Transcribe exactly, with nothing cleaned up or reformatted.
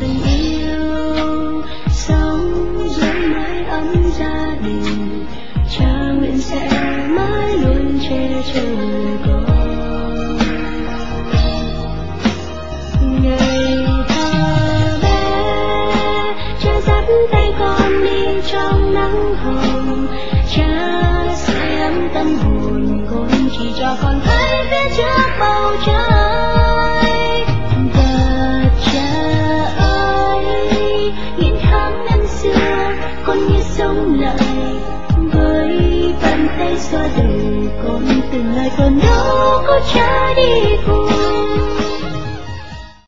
tình yêu, sống dưới mái ấm gia đình. Cha nguyện sẽ mãi luôn che chở con. Ngày thơ bé, cha dắt tay con đi trong nắng hồng. Cha sẽ ấm tâm hồn con, chỉ cho con thấy phía trước bầu trời. Và cha ơi, những tháng năm xưa con như sống lại, với bàn tay xoa đầu con, từng lời con đâu có cha đi cùng.